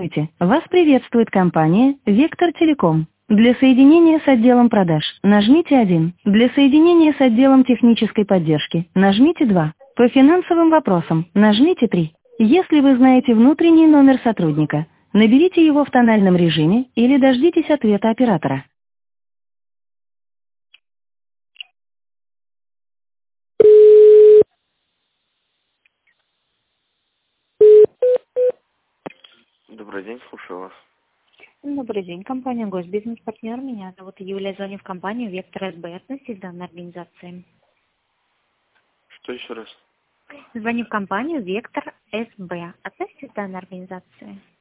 Здравствуйте! Вас приветствует компания «Вектор Телеком». Для соединения с отделом продаж нажмите 1. Для соединения с отделом технической поддержки нажмите 2. По финансовым вопросам нажмите 3. Если вы знаете внутренний номер сотрудника, наберите его в тональном режиме или дождитесь ответа оператора. Добрый день, слушаю вас. Добрый день, компания «Госбизнес-партнер». Меня зовут Юлия, звоню в компанию «Вектор СБ». Относитесь к данной организации. Что еще раз? Звоню в компанию «Вектор СБ». Относитесь к данной организации.